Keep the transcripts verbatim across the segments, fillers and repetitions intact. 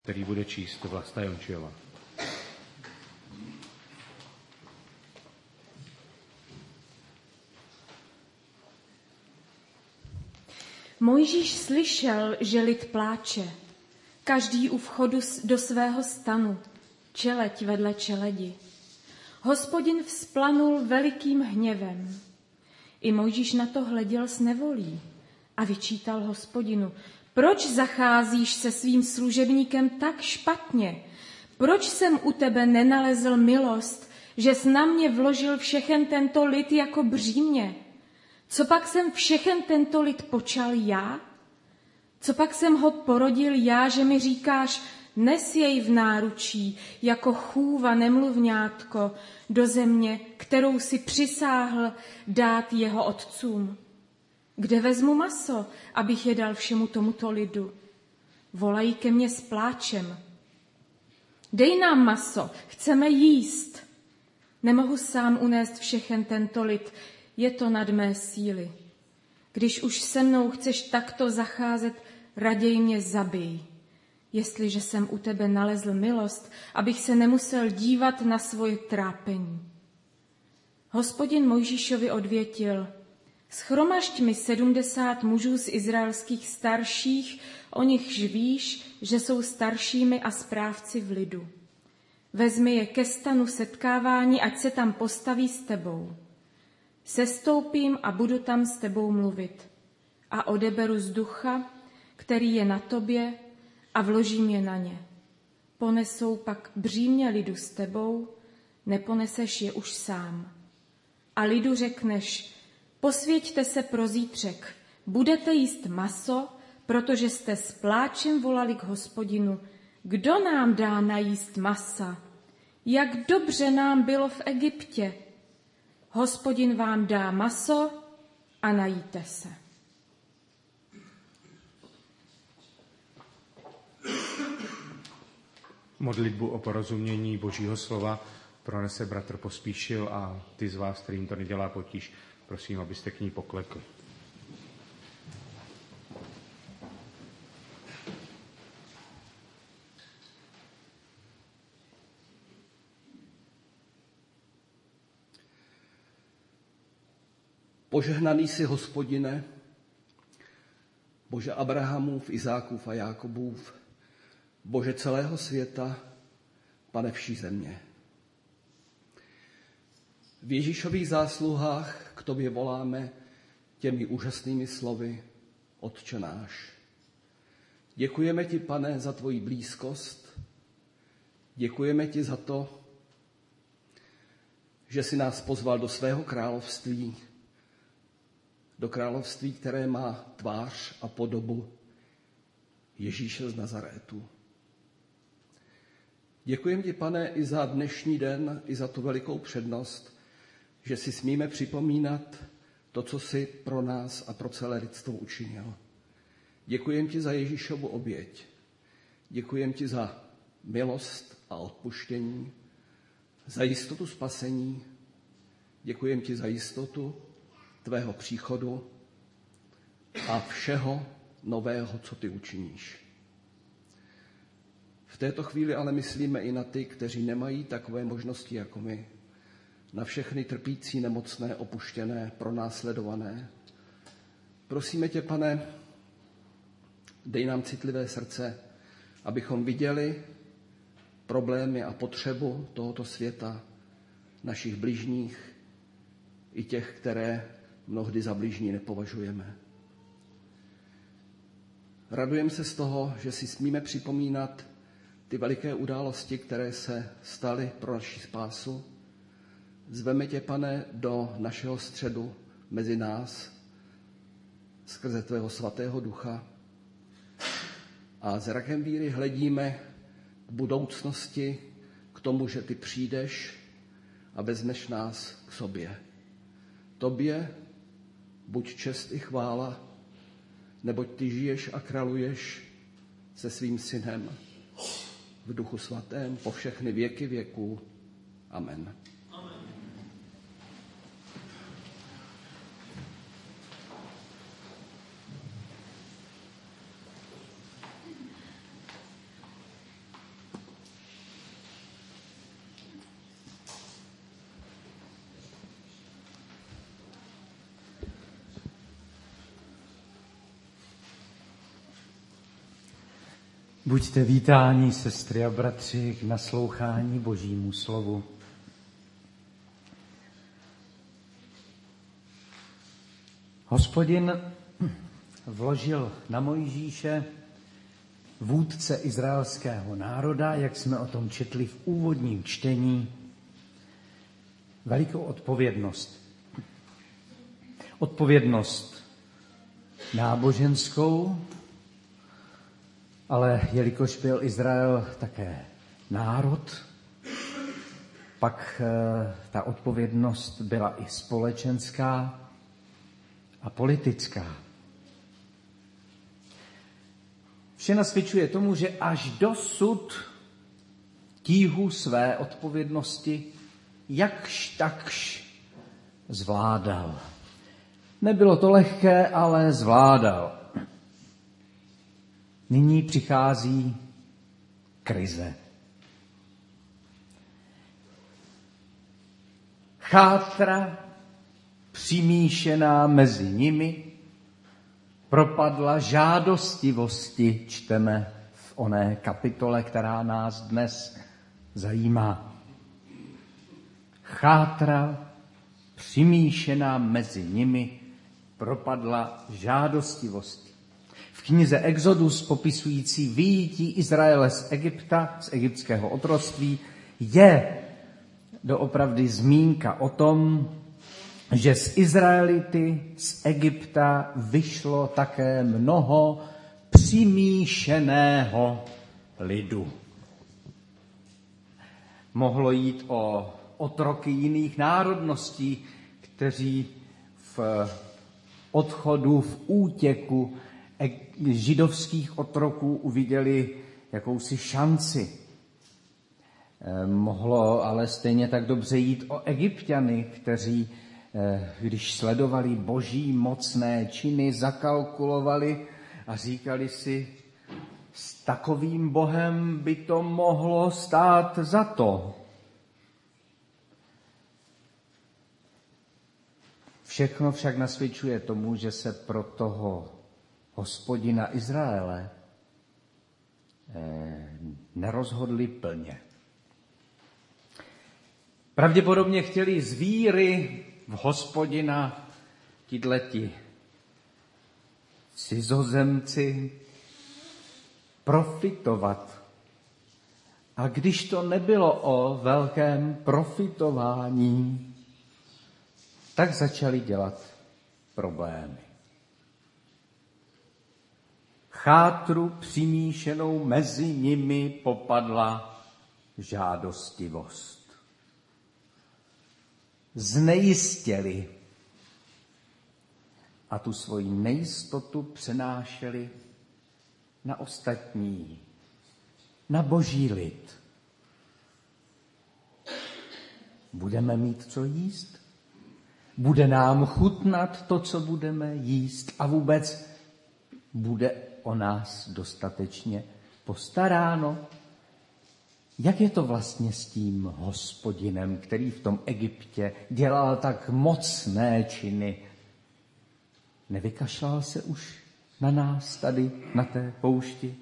který bude číst Vlasta Jončiova. Mojžíš slyšel, že lid pláče, každý u vchodu do svého stanu, čeleď vedle čeledi. Hospodin vzplanul velikým hněvem. I Mojžíš na to hleděl s nevolí a vyčítal Hospodinu: proč zacházíš se svým služebníkem tak špatně? Proč jsem u tebe nenalezl milost, že jsi na mě vložil všechen tento lid jako břímě? Co pak jsem všechen tento lid počal já? Co pak jsem ho porodil já, že mi říkáš: nes jej v náručí jako chůva nemluvňátko do země, kterou si přisáhl dát jeho otcům? Kde vezmu maso, abych je dal všemu tomuto lidu? Volají ke mně s pláčem: dej nám maso, chceme jíst. Nemohu sám unést všechen tento lid, je to nad mé síly. Když už se mnou chceš takto zacházet, raději mě zabij, jestliže jsem u tebe nalezl milost, abych se nemusel dívat na svoje trápení. Hospodin Mojžíšovi odvětil: schromažď mi sedmdesát mužů z izraelských starších, o nichž víš, že jsou staršími a správci v lidu. Vezmi je ke stanu setkávání, ať se tam postaví s tebou. Sestoupím a budu tam s tebou mluvit. A odeberu z ducha, který je na tobě, a vložím je na ně. Ponesou pak břímě lidu s tebou, neponeseš je už sám. A lidu řekneš: posvěťte se pro zítřek, budete jíst maso, protože jste s pláčem volali k Hospodinu: kdo nám dá najíst masa? Jak dobře nám bylo v Egyptě. Hospodin vám dá maso a najíte se. Modlitbu o porozumění Božího slova pronese bratr Pospíšil a ty z vás, kterým to nedělá potíž, prosím, abyste k ní poklekli. Požehnaný jsi, Hospodine, Bože Abrahamův, Izákův a Jákobův, Bože celého světa, Pane vší země. V Ježíšových zásluhách k tobě voláme těmi úžasnými slovy: Otče náš. Děkujeme ti, Pane, za tvoji blízkost. Děkujeme ti za to, že jsi nás pozval do svého království, do království, které má tvář a podobu Ježíše z Nazarétu. Děkujeme ti, Pane, i za dnešní den, i za tu velikou přednost, že si smíme připomínat to, co jsi pro nás a pro celé lidstvo učinil. Děkujeme ti za Ježíšovu oběť. Děkujeme ti za milost a odpuštění, za jistotu spasení. Děkujeme ti za jistotu tvého příchodu a všeho nového, co ty učiníš. V této chvíli ale myslíme i na ty, kteří nemají takové možnosti jako my. Na všechny trpící, nemocné, opuštěné, pronásledované. Prosíme tě, Pane, dej nám citlivé srdce, abychom viděli problémy a potřebu tohoto světa, našich bližních i těch, které mnohdy za bližní nepovažujeme. Radujeme se z toho, že si smíme připomínat ty veliké události, které se staly pro naši spásu. Zveme tě, Pane, do našeho středu mezi nás skrze tvého svatého ducha a zrakem víry hledíme k budoucnosti, k tomu, že ty přijdeš a vezmeš nás k sobě. Tobě buď čest i chvála, neboť ty žiješ a králuješ se svým synem v Duchu Svatém po všechny věky věků. Amen. Buďte vítáni, sestry a bratři, k naslouchání Božímu slovu. Hospodin vložil na Mojžíše, vůdce izraelského národa, jak jsme o tom četli v úvodním čtení, velikou odpovědnost. Odpovědnost náboženskou, ale jelikož byl Izrael také národ, pak ta odpovědnost byla i společenská a politická. Vše nasvědčuje tomu, že až dosud tíhu své odpovědnosti jakž takž zvládal. Nebylo to lehké, ale zvládal. Nyní přichází krize. Chátra přimíšená mezi nimi propadla žádostivosti, čteme v oné kapitole, která nás dnes zajímá. Chátra přimíšená mezi nimi propadla žádostivosti. V knize Exodus popisující vyjití Izraele z Egypta, z egyptského otroctví, je doopravdy zmínka o tom, že z Izraelity, z Egypta vyšlo také mnoho přimíšeného lidu. Mohlo jít o otroky jiných národností, kteří v odchodu, v útěku židovských otroků uviděli jakousi šanci. Mohlo ale stejně tak dobře jít o Egypťany, kteří, když sledovali boží mocné činy, zakalkulovali a říkali si, s takovým Bohem by to mohlo stát za to. Všechno však nasvědčuje tomu, že se pro toho Hospodina Izraele nerozhodli plně. Pravděpodobně chtěli z víry v Hospodina tihleti cizozemci profitovat. A když to nebylo o velkém profitování, tak začali dělat problémy. Chátru přimíšenou mezi nimi popadla žádostivost. Znejistěli a tu svoji nejistotu přenášeli na ostatní, na boží lid. Budeme mít co jíst? Bude nám chutnat to, co budeme jíst, a vůbec bude o nás dostatečně postaráno? Jak je to vlastně s tím Hospodinem, který v tom Egyptě dělal tak mocné činy? Nevykašlal se už na nás tady, na té poušti?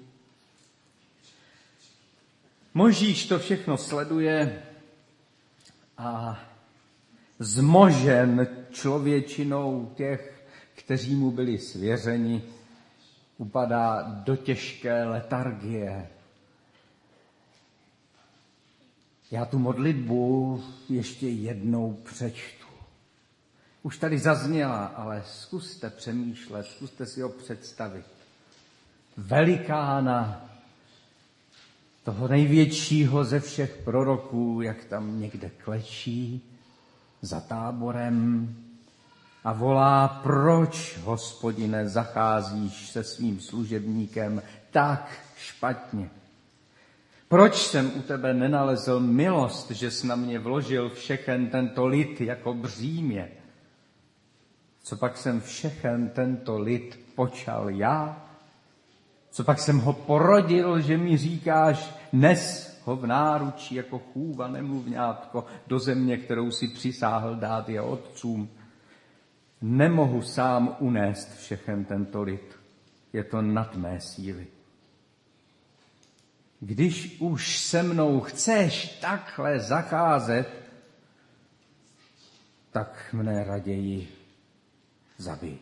Mojžíš to všechno sleduje a zmožen člověčinou těch, kteří mu byli svěřeni, upadá do těžké letargie. Já tu modlitbu ještě jednou přečtu. Už tady zazněla, ale zkuste přemýšlet, zkuste si ho představit. Velikána, toho největšího ze všech proroků, jak tam někde klečí za táborem a volá, proč, Hospodine, zacházíš se svým služebníkem tak špatně? Proč jsem u tebe nenalezl milost, že jsi na mě vložil všechen tento lid jako břímě? Co pak jsem všechen tento lid počal já? Co pak jsem ho porodil, že mi říkáš, nes ho v náručí jako chůva nemluvňátko do země, kterou si přisáhl dát jeho otcům? Nemohu sám unést všechen tento lid. Je to nad mé síly. když už se mnou chceš takhle zacházet, tak mne raději zabij.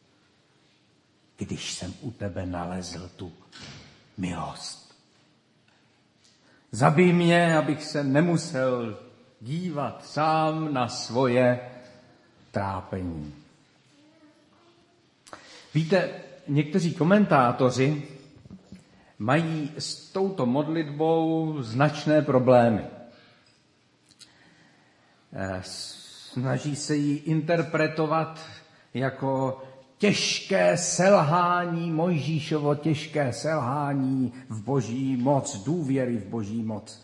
Když jsem u tebe nalezl tu milost. Zabij mě, abych se nemusel dívat sám na svoje trápení. Víte, někteří komentátoři mají s touto modlitbou značné problémy. Snaží se ji interpretovat jako těžké selhání, Mojžíšovo těžké selhání v boží moc, důvěry v boží moc.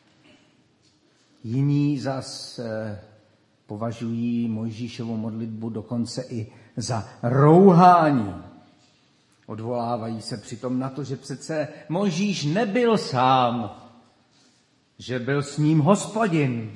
Jiní zas považují Mojžíšovu modlitbu dokonce i za rouhání. Odvolávají se přitom na to, že přece Mojžíš nebyl sám, že byl s ním Hospodin.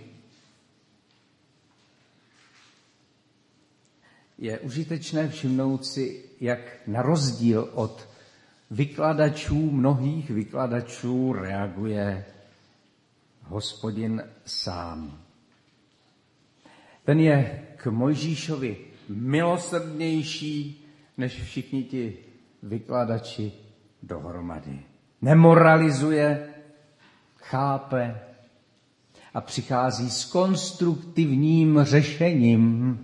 Je užitečné všimnout si, jak na rozdíl od vykladačů, mnohých vykladačů reaguje Hospodin sám. Ten je k Mojžíšovi milosrdnější než všichni ti vykladači dohromady. Nemoralizuje, chápe a přichází s konstruktivním řešením.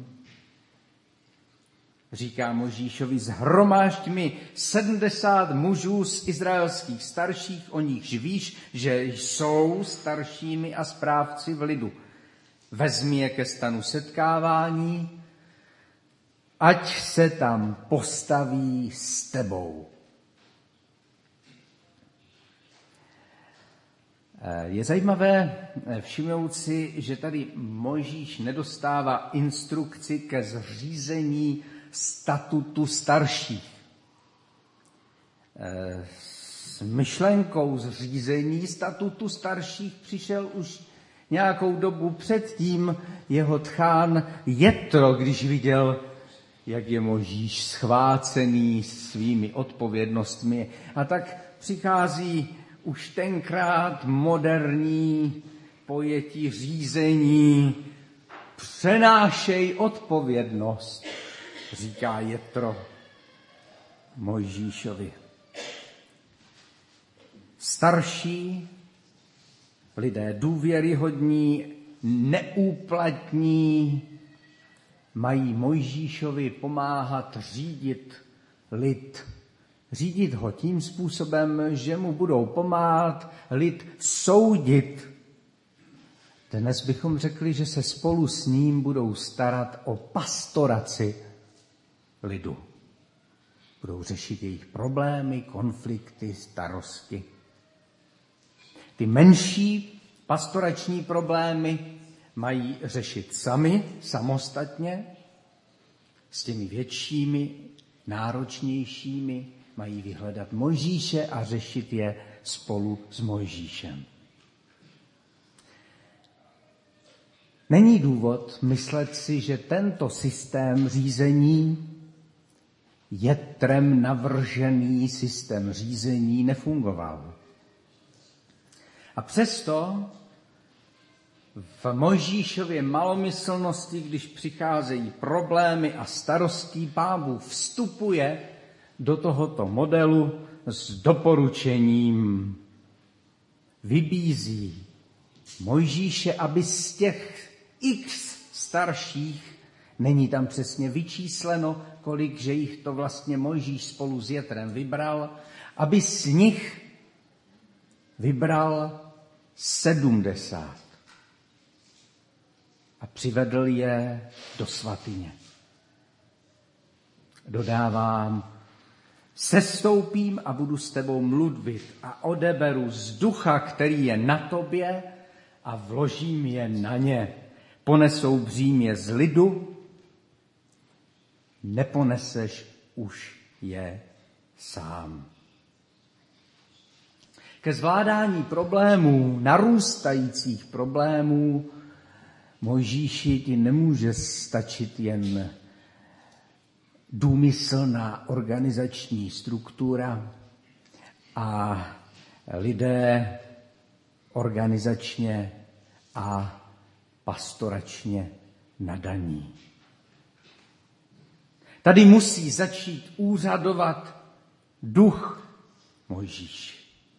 Říká Mojžíšovi, shromážď mi sedmdesát mužů z izraelských starších, o nichž víš, že jsou staršími a správci v lidu. Vezmi je ke stanu setkávání, ať se tam postaví s tebou. Je zajímavé všimnout si, že tady Mojžíš nedostává instrukci ke zřízení statutu starších. S myšlenkou zřízení statutu starších přišel už nějakou dobu předtím jeho tchán Jetro, když viděl, jak je Mojžíš schvácený svými odpovědnostmi. A tak přichází už tenkrát moderní pojetí řízení. Přenášej odpovědnost, říká Jetro Mojžíšovi. Starší, lidé důvěryhodní, neúplatní, mají Mojžíšovi pomáhat řídit lid. Řídit ho tím způsobem, že mu budou pomáhat lid soudit. Dnes bychom řekli, že se spolu s ním budou starat o pastoraci lidu. Budou řešit jejich problémy, konflikty, starosti. Ty menší pastorační problémy mají řešit sami, samostatně, s těmi většími, náročnějšími mají vyhledat Mojžíše a řešit je spolu s Mojžíšem. Není důvod myslet si, že tento systém řízení, Jetrem navržený systém řízení, nefungoval. A přesto v Mojžíšově malomyslnosti, když přicházejí problémy a starostí, Pán Bůh vstupuje do tohoto modelu s doporučením. Vybízí Mojžíše, aby z těch x starších, není tam přesně vyčísleno, kolik, že jich to vlastně Mojžíš spolu s Jetrem vybral, aby z nich vybral sedmdesát a přivedl je do svatyně. Dodávám, sestoupím a budu s tebou mluvit a odeberu z ducha, který je na tobě, a vložím je na ně. Ponesou břímě z lidu, neponeseš už je sám. Ke zvládání problémů, narůstajících problémů, Mojžíši ti nemůže stačit jen důmyslná organizační struktura a lidé organizačně a pastoračně nadaní. Tady musí začít úřadovat duch Mojžíš.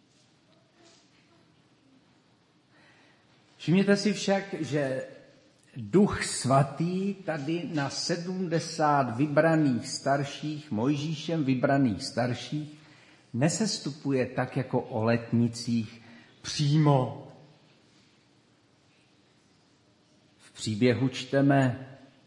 Všimněte si však, že Duch Svatý tady na sedmdesát vybraných starších, Mojžíšem vybraných starších, nesestupuje tak jako o letnicích přímo. V příběhu čteme: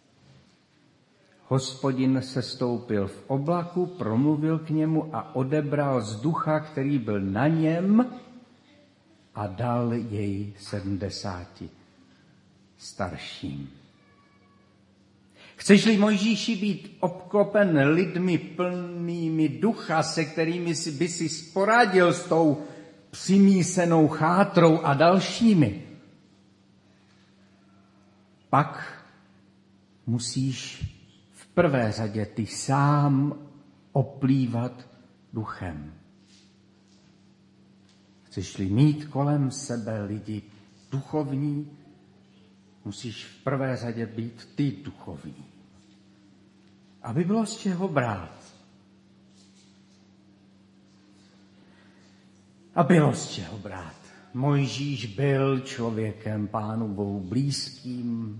Hospodin sestoupil v oblaku, promluvil k němu a odebral z ducha, který byl na něm, a dal jej sedmdesáti starším. Chceš-li, Mojžíši, být obklopen lidmi plnými ducha, se kterými si by si sporadil s tou přimísenou chátrou a dalšími, pak musíš v prvé řadě ty sám oplývat duchem. Chceš-li mít kolem sebe lidi duchovní, musíš v prvé řadě být ty duchovní. Aby bylo z čeho brát. A bylo z čeho brát. Mojžíš byl člověkem Pánu Bohu blízkým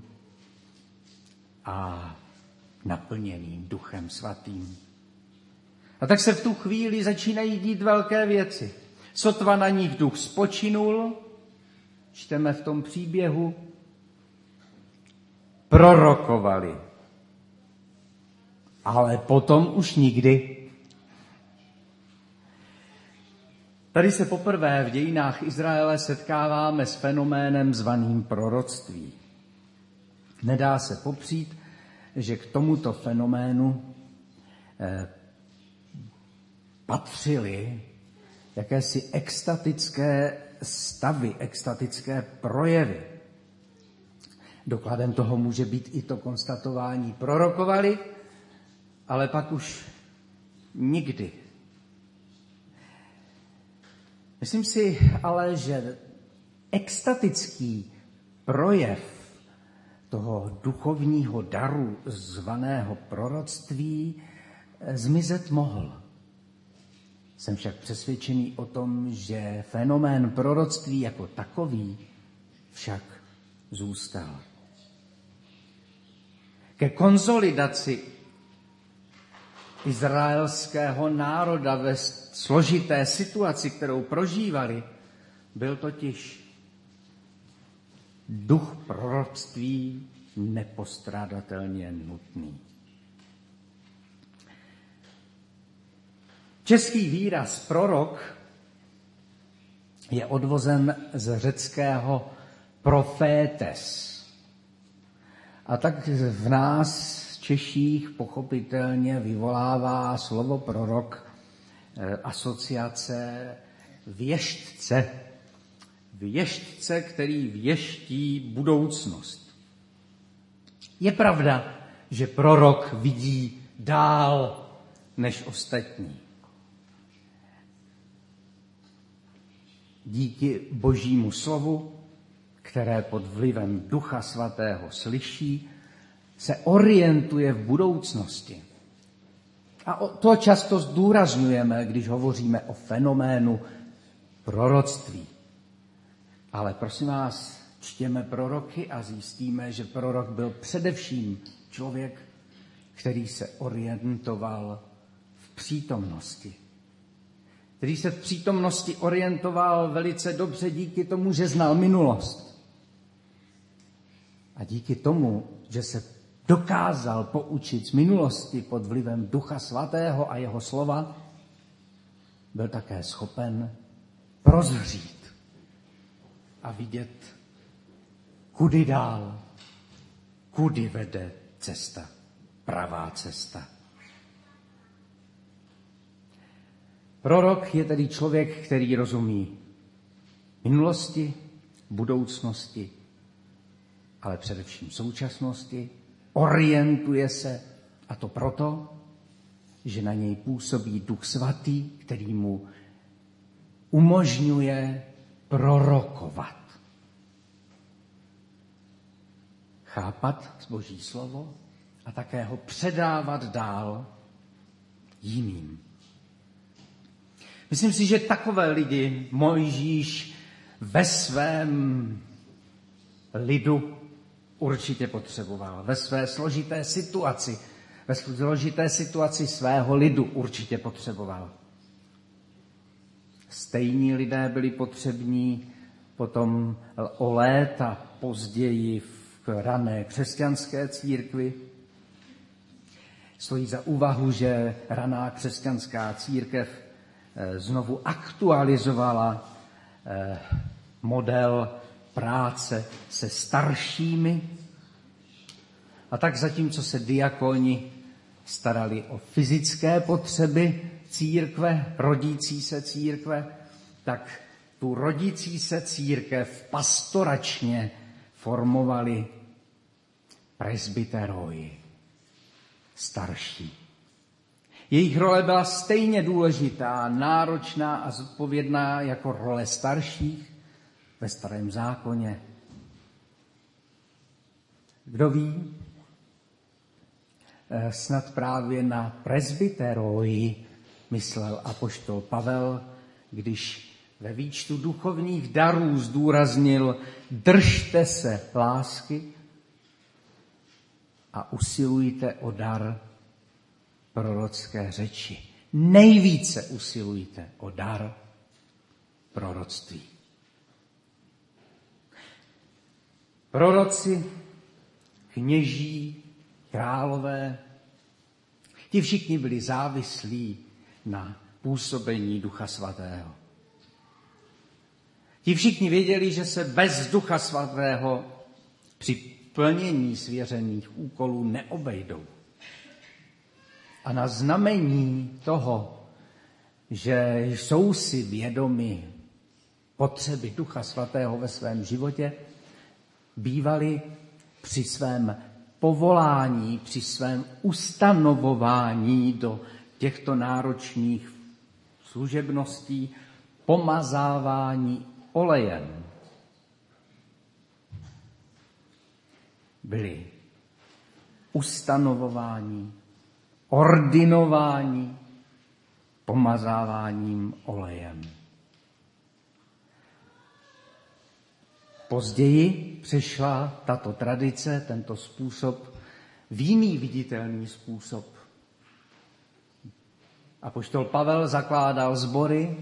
a naplněným Duchem Svatým. A tak se v tu chvíli začínají dít velké věci. Sotva na nich duch spočinul, čteme v tom příběhu, prorokovali. Ale potom už nikdy. Tady se poprvé v dějinách Izraele setkáváme s fenoménem zvaným proroctví. Nedá se popřít, že k tomuto fenoménu eh, patřily jakési extatické stavy, extatické projevy. Dokladem toho může být i to konstatování: prorokovali, ale pak už nikdy. Myslím si ale, že extatický projev toho duchovního daru zvaného proroctví zmizet mohl. Jsem však přesvědčený o tom, že fenomén proroctví jako takový však zůstal. Ke konsolidaci izraelského národa ve složité situaci, kterou prožívali, byl totiž duch proroctví nepostradatelně nutný. Český výraz prorok je odvozen z řeckého profétes. A tak v nás, Češích, pochopitelně vyvolává slovo prorok asociace věštce. Věštce, který věští budoucnost. Je pravda, že prorok vidí dál než ostatní. Díky Božímu slovu, které pod vlivem Ducha Svatého slyší, se orientuje v budoucnosti. A to často zdůrazňujeme, když hovoříme o fenoménu proroctví. Ale prosím vás, čtěme proroky a zjistíme, že prorok byl především člověk, který se orientoval v přítomnosti. Který se v přítomnosti orientoval velice dobře díky tomu, že znal minulost. A díky tomu, že se dokázal poučit z minulosti pod vlivem Ducha Svatého a jeho slova, byl také schopen prozřít a vidět, kudy dál, kudy vede cesta, pravá cesta. Prorok je tedy člověk, který rozumí minulosti, budoucnosti, ale především současnosti, orientuje se, a to proto, že na něj působí Duch Svatý, který mu umožňuje prorokovat. Chápat Boží slovo a také ho předávat dál jiným. Myslím si, že takové lidi Mojžíš ve svém lidu určitě potřeboval. Ve své složité situaci, ve složité situaci svého lidu určitě potřeboval. Stejní lidé byli potřební potom o léta později v rané křesťanské církvi. Stojí za úvahu, že raná křesťanská církev znovu aktualizovala model práce se staršími. A tak zatímco se diakoni starali o fyzické potřeby církve, rodící se církve, tak tu rodící se církev pastoračně formovali presbyteroji, starší. Jejich role byla stejně důležitá, náročná a zodpovědná jako role starších ve Starém zákoně. Kdo ví, snad právě na presbyteroji myslel apoštol Pavel, když ve výčtu duchovních darů zdůraznil: držte se lásky a usilujte o dar prorocké řeči. Nejvíce usilujte o dar proroctví. Proroci, kněží, králové, ti všichni byli závislí na působení Ducha Svatého. Ti všichni věděli, že se bez Ducha Svatého při plnění svěřených úkolů neobejdou. A na znamení toho, že jsou si vědomi potřeby Ducha Svatého ve svém životě, bývali při svém povolání, při svém ustanovování do těchto náročných služebností pomazávání olejem. Byli ustanovování, ordinování pomazáváním olejem. Později přešla tato tradice, tento způsob v jiný viditelný způsob. Apoštol Pavel zakládal sbory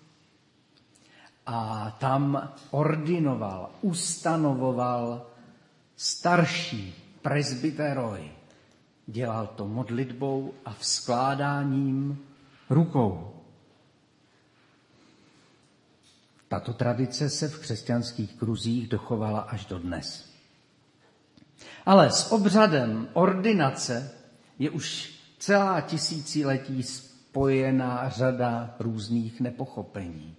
a tam ordinoval, ustanovoval starší presbyteroj. Dělal to modlitbou a vzkládáním rukou. Tato tradice se v křesťanských kruzích dochovala až do dnes. Ale s obřadem ordinace je už celá tisíciletí spojená řada různých nepochopení.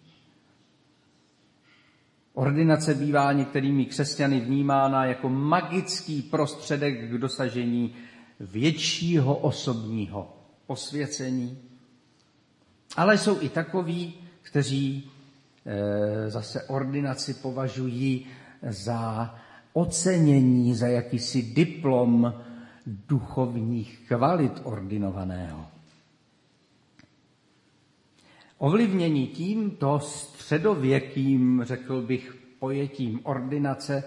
Ordinace bývá některými křesťany vnímána jako magický prostředek k dosažení většího osobního posvěcení. Ale jsou i takoví, kteří e, zase ordinaci považují za ocenění, za jakýsi diplom duchovních kvalit ordinovaného. Ovlivnění tímto středověkým, řekl bych, pojetím ordinace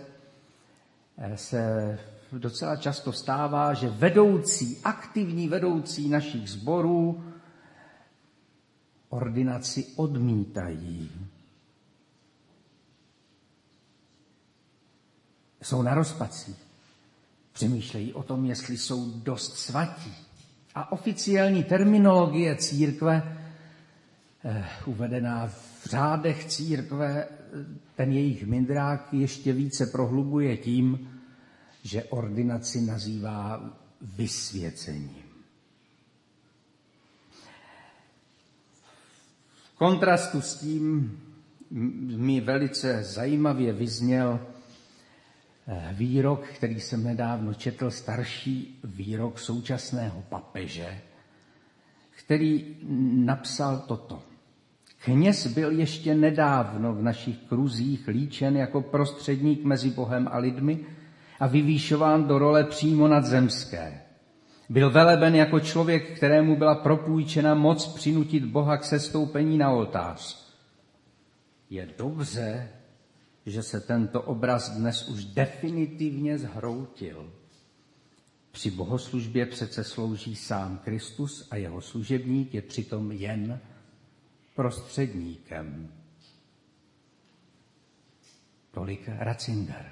se docela často stává, že vedoucí, aktivní vedoucí našich sborů ordinaci odmítají. Jsou na rozpacích. Přemýšlejí o tom, jestli jsou dost svatí. A oficiální terminologie církve, eh, uvedená v řádech církve, ten jejich mindrák ještě více prohlubuje tím, že ordinaci nazývá vysvěcením. V kontrastu s tím mi velice zajímavě vyzněl výrok, který jsem nedávno četl, starší výrok současného papeže, který napsal toto. Kněz byl ještě nedávno v našich kruzích líčen jako prostředník mezi Bohem a lidmi a vyvýšován do role přímo nadzemské. Byl veleben jako člověk, kterému byla propůjčena moc přinutit Boha k sestoupení na oltář. Je dobře, že se tento obraz dnes už definitivně zhroutil. Při bohoslužbě přece slouží sám Kristus a jeho služebník je přitom jen prostředníkem. Tolik Ratzinger.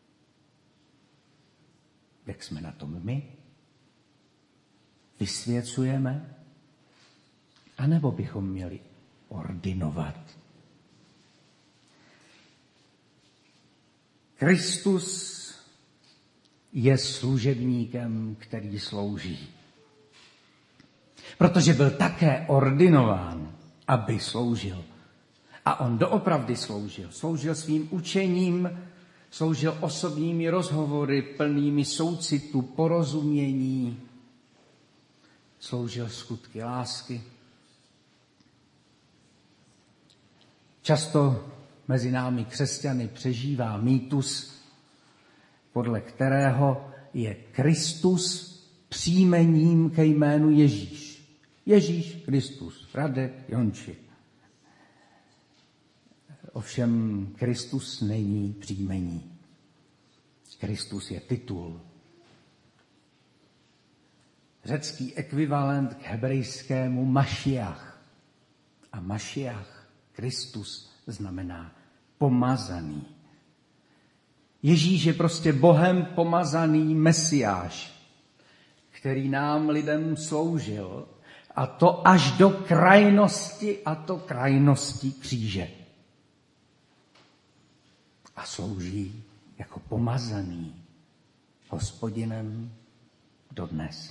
Jak jsme na tom my? Vysvěcujeme? A nebo bychom měli ordinovat? Kristus je služebníkem, který slouží. Protože byl také ordinován, aby sloužil. A on doopravdy sloužil. Sloužil svým učením, sloužil osobními rozhovory plnými soucitu, porozumění, sloužil skutky lásky. Často mezi námi křesťany přežívá mýtus, podle kterého je Kristus příjmením ke jménu Ježíš. Ježíš Kristus, Radek Jonči. Ovšem Kristus není příjmení. Kristus je titul. Řecký ekvivalent k hebrejskému Mašiach. A Mašiach, Kristus, znamená pomazaný. Ježíš je prostě Bohem pomazaný Mesiáš, který nám lidem sloužil, a to až do krajnosti, a to krajnosti kříže. A slouží jako pomazaný Hospodinem dodnes.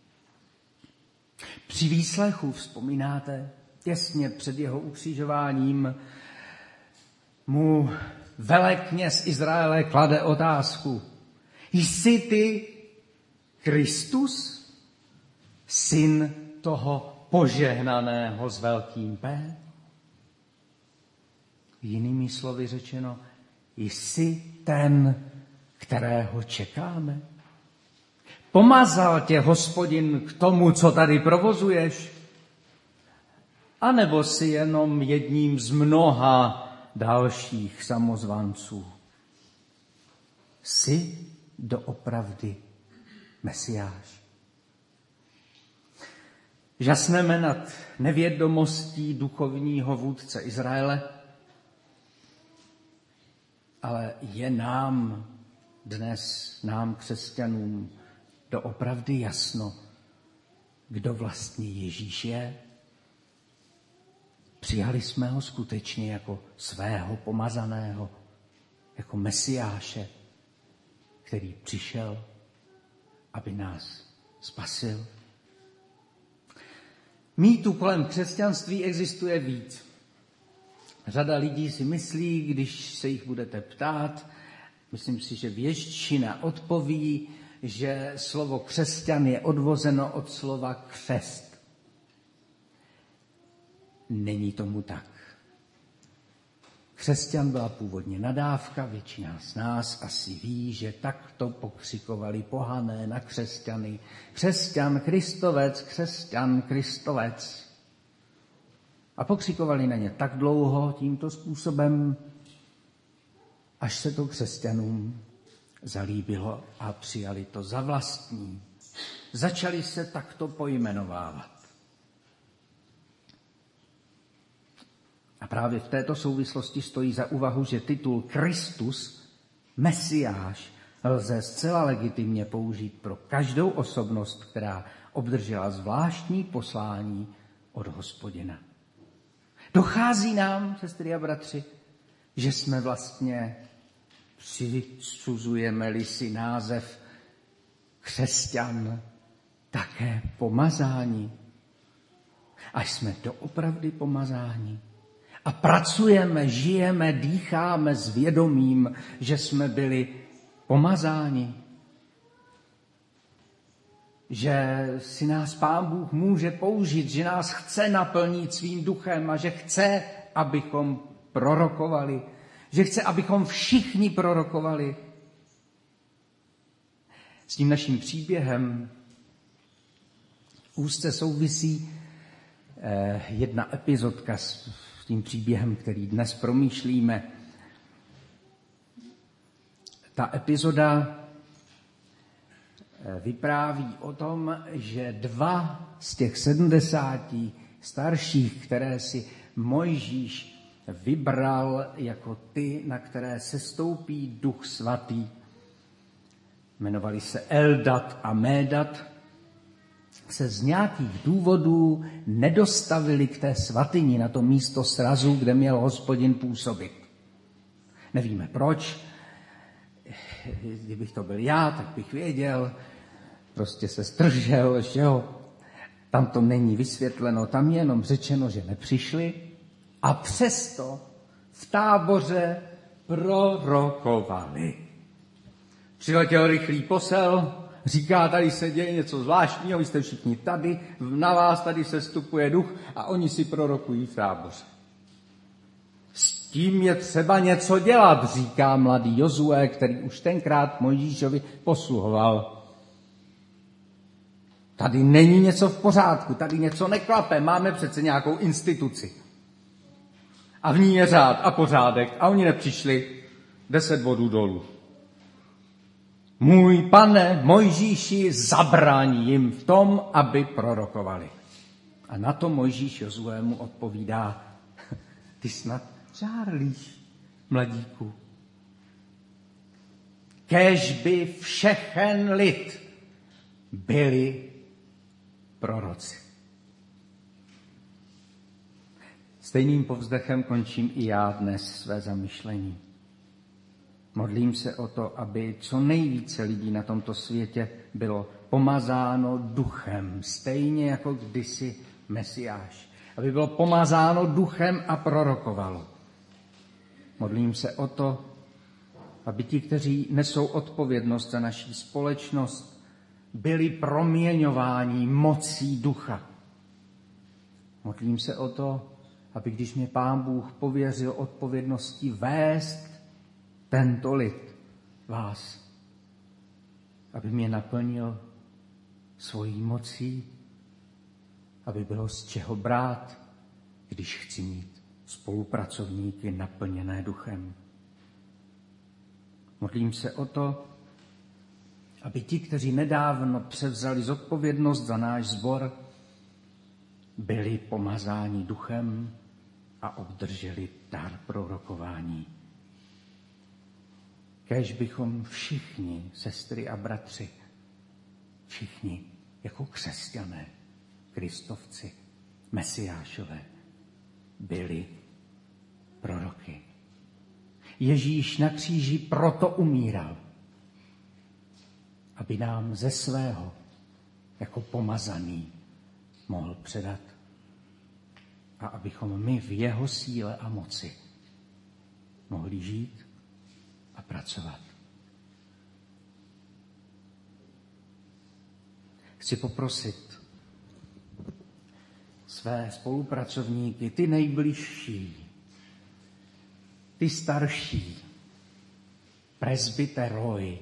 Při výslechu, vzpomínáte, těsně před jeho ukřižováním mu velekněz Izraele klade otázku. Jsi ty Kristus, syn toho požehnaného s velkým P? Jinými slovy řečeno, jsi ten, kterého čekáme? Pomazal tě Hospodin k tomu, co tady provozuješ? A nebo jsi jenom jedním z mnoha dalších samozvanců? Jsi doopravdy Mesiáš? Žasneme nad nevědomostí duchovního vůdce Izraele, ale je nám dnes, nám křesťanům, doopravdy jasno, kdo vlastně Ježíš je? Přijali jsme ho skutečně jako svého pomazaného, jako Mesiáše, který přišel, aby nás spasil. Mýtů kolem křesťanství existuje víc. Řada lidí si myslí, když se jich budete ptát, myslím si, že většina odpoví, že slovo křesťan je odvozeno od slova křest. Není tomu tak. Křesťan byla původně nadávka, většina z nás asi ví, že takto pokřikovali pohané na křesťany. Křesťan, Kristovec, křesťan, Kristovec. A pokřikovali na ně tak dlouho tímto způsobem, až se to křesťanům zalíbilo a přijali to za vlastní. Začali se takto pojmenovávat. A právě v této souvislosti stojí za úvahu, že titul Kristus, Mesiáš, lze zcela legitimně použít pro každou osobnost, která obdržela zvláštní poslání od Hospodina. Dochází nám, sestry a bratři, že jsme vlastně, přisuzujeme-li si název křesťan, také pomazáni. Až jsme doopravdy pomazáni. A pracujeme, žijeme, dýcháme s vědomím, že jsme byli pomazáni. že si nás Pán Bůh může použít, že nás chce naplnit svým duchem a že chce, abychom prorokovali, že chce, abychom všichni prorokovali. S tím naším příběhem úzce souvisí eh, jedna epizodka s tím příběhem, který dnes promýšlíme. Ta epizoda vypráví o tom, že dva z těch sedmdesáti starších, které si Mojžíš vybral jako ty, na které sestoupí Duch Svatý, jmenovali se Eldad a Médad, se z nějakých důvodů nedostavili k té svatyni, na to místo srazu, kde měl Hospodin působit. Nevíme proč. Kdybych to byl já, tak bych věděl. Prostě se zdržel, že jo. Tam to není vysvětleno, tam je jenom řečeno, že nepřišli. A přesto v táboře prorokovali. Přiletěl rychlý posel, říká, tady se děje něco zvláštního, vy jste všichni tady, na vás tady se stupuje duch a oni si prorokují v táboře. S tím je třeba něco dělat, říká mladý Jozue, který už tenkrát Mojžíšovi posluhoval. Tady není něco v pořádku, tady něco neklape, máme přece nějakou instituci. A v ní je řád a pořádek a oni nepřišli, deset bodů dolů. Můj pane Mojžíši, zabrání jim v tom, aby prorokovali. A na to Mojžíš Jozuému odpovídá, ty snad žárlíš, mladíku. Kéž by všechen lid byli proroci. Stejným povzdechem končím i já dnes své zamyšlení. Modlím se o to, aby co nejvíce lidí na tomto světě bylo pomazáno duchem, stejně jako kdysi Mesiáš. Aby bylo pomazáno duchem a prorokovalo. Modlím se o to, aby ti, kteří nesou odpovědnost za naši společnost, byli proměňováni mocí ducha. Modlím se o to, aby když mě Pán Bůh pověřil odpovědností vést tento lid, vás, aby mě naplnil svojí mocí, aby bylo z čeho brát, když chci mít spolupracovníky naplněné duchem. Modlím se o to, aby ti, kteří nedávno převzali zodpovědnost za náš sbor, byli pomazáni duchem a obdrželi dar prorokování. Kéž bychom všichni, sestry a bratři, všichni jako křesťané, kristovci, mesiášové, byli proroky. Ježíš na kříži proto umíral, aby nám ze svého jako pomazaný mohl předat a abychom my v jeho síle a moci mohli žít a pracovat. Chci poprosit své spolupracovníky, ty nejbližší, ty starší, presbyteroi,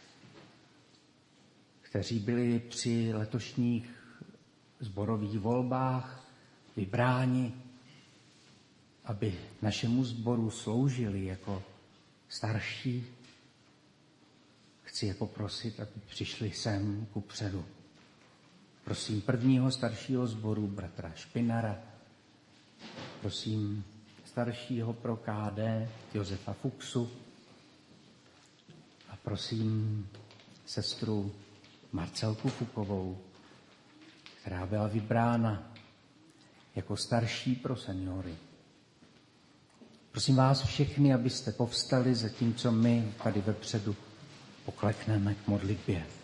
kteří byli při letošních sborových volbách vybráni, aby našemu sboru sloužili jako starší. Chci je poprosit, aby přišli sem kupředu. Prosím prvního staršího sboru, bratra Špinara. Prosím staršího pro K D, Josefa Fuchsu. A prosím sestru Marcelku Fukovou, která byla vybrána jako starší pro seniory. Prosím vás všechny, abyste povstali, zatímco my tady vepředu poklekneme k modlitbě.